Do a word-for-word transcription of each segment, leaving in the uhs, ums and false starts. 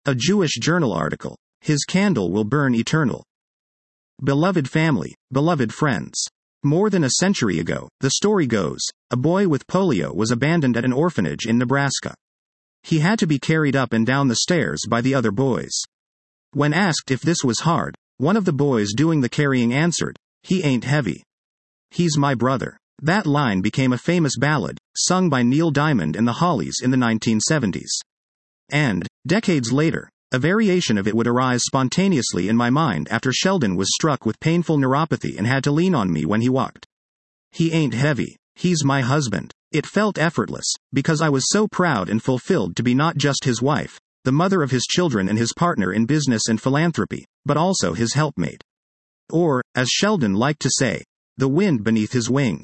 A Jewish journal article. His candle will burn eternal. Beloved family, beloved friends. More than a century ago, the story goes, a boy with polio was abandoned at an orphanage in Nebraska. He had to be carried up and down the stairs by the other boys. When asked if this was hard, one of the boys doing the carrying answered, "He ain't heavy. He's my brother." That line became a famous ballad, sung by Neil Diamond and the Hollies in the nineteen seventies. And, decades later, a variation of it would arise spontaneously in my mind after Sheldon was struck with painful neuropathy and had to lean on me when he walked. He ain't heavy. He's my husband. It felt effortless, because I was so proud and fulfilled to be not just his wife, the mother of his children and his partner in business and philanthropy, but also his helpmate. Or, as Sheldon liked to say, the wind beneath his wings.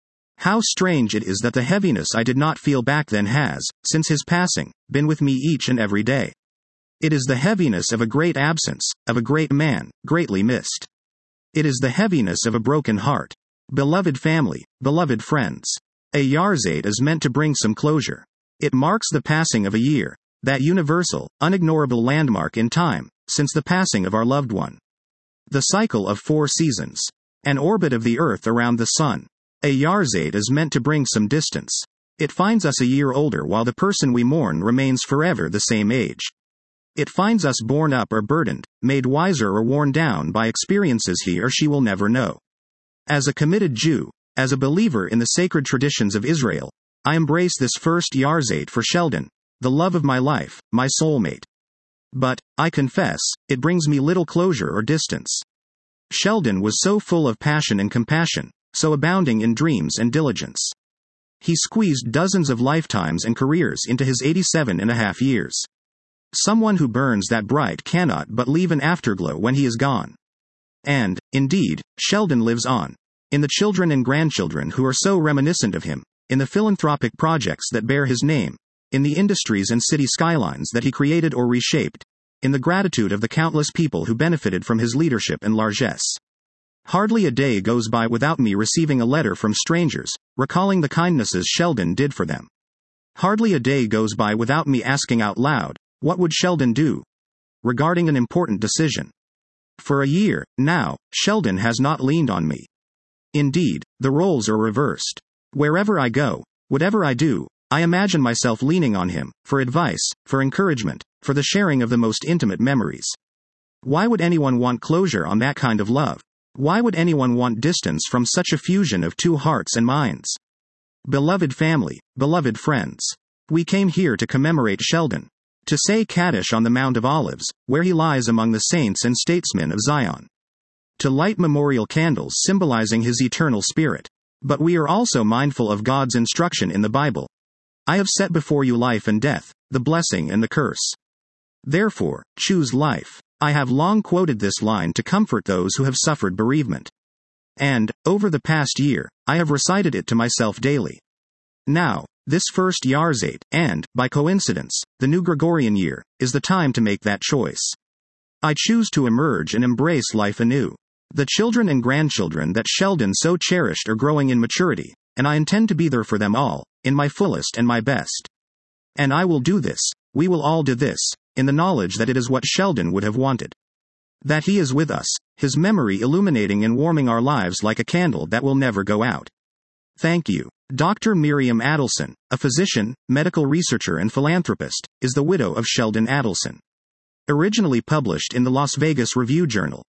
How strange it is that the heaviness I did not feel back then has, since his passing, been with me each and every day. It is the heaviness of a great absence, of a great man, greatly missed. It is the heaviness of a broken heart. Beloved family, beloved friends. A Yahrzeit is meant to bring some closure. It marks the passing of a year, that universal, unignorable landmark in time, since the passing of our loved one. The cycle of four seasons. An orbit of the Earth around the Sun. A Yahrzeit is meant to bring some distance. It finds us a year older while the person we mourn remains forever the same age. It finds us borne up or burdened, made wiser or worn down by experiences he or she will never know. As a committed Jew, as a believer in the sacred traditions of Israel, I embrace this first Yahrzeit for Sheldon, the love of my life, my soulmate. But, I confess, it brings me little closure or distance. Sheldon was so full of passion and compassion, so abounding in dreams and diligence. He squeezed dozens of lifetimes and careers into his eighty-seven and a half years. Someone who burns that bright cannot but leave an afterglow when he is gone. And, indeed, Sheldon lives on. In the children and grandchildren who are so reminiscent of him, in the philanthropic projects that bear his name, in the industries and city skylines that he created or reshaped, in the gratitude of the countless people who benefited from his leadership and largesse. Hardly a day goes by without me receiving a letter from strangers, recalling the kindnesses Sheldon did for them. Hardly a day goes by without me asking out loud, what would Sheldon do? Regarding an important decision. For a year, now, Sheldon has not leaned on me. Indeed, the roles are reversed. Wherever I go, whatever I do, I imagine myself leaning on him, for advice, for encouragement, for the sharing of the most intimate memories. Why would anyone want closure on that kind of love? Why would anyone want distance from such a fusion of two hearts and minds? Beloved family, beloved friends. We came here to commemorate Sheldon. To say Kaddish on the Mount of Olives, where he lies among the saints and statesmen of Zion. To light memorial candles symbolizing his eternal spirit. But we are also mindful of God's instruction in the Bible. I have set before you life and death, the blessing and the curse. Therefore, choose life. I have long quoted this line to comfort those who have suffered bereavement. And, over the past year, I have recited it to myself daily. Now, this first Yahrzeit, and, by coincidence, the new Gregorian year, is the time to make that choice. I choose to emerge and embrace life anew. The children and grandchildren that Sheldon so cherished are growing in maturity, and I intend to be there for them all, in my fullest and my best. And I will do this, we will all do this, in the knowledge that it is what Sheldon would have wanted. That he is with us, his memory illuminating and warming our lives like a candle that will never go out. Thank you. Doctor Miriam Adelson, a physician, medical researcher and philanthropist, is the widow of Sheldon Adelson. Originally published in the Las Vegas Review Journal.